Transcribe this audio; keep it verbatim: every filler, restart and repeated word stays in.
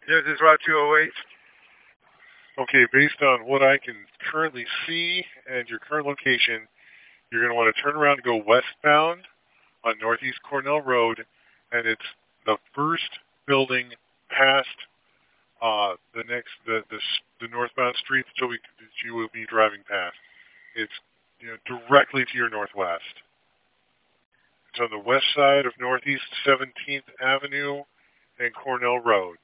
This is Route two oh eight. Okay, based on what I can currently see and your current location, you're going to want to turn around and go westbound on Northeast Cornell Road, and it's the first building past uh, the next the, the the northbound street that, we, that you will be driving past. It's you know directly to your northwest. It's on the west side of Northeast seventeenth Avenue and Cornell Road.